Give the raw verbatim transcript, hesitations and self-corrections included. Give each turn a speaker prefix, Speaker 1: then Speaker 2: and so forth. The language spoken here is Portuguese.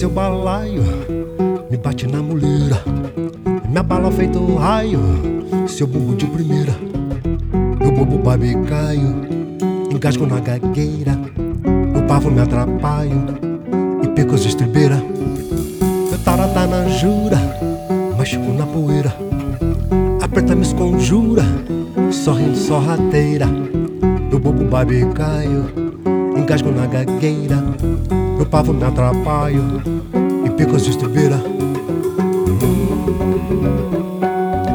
Speaker 1: seu balaio me bate na muleira, me abala feito raio, seu bumbum de primeira. Eu bobo babicaio, engasgo na gagueira, eu pavo me atrapalho e pico as estribeiras. Eu tarada na jura, machuco na poeira, aperta me esconjura, sorrindo sorrateira. Eu bobo babicaio, engasgo na gagueira, eu pavo me atrapalho e pico as estribeiras.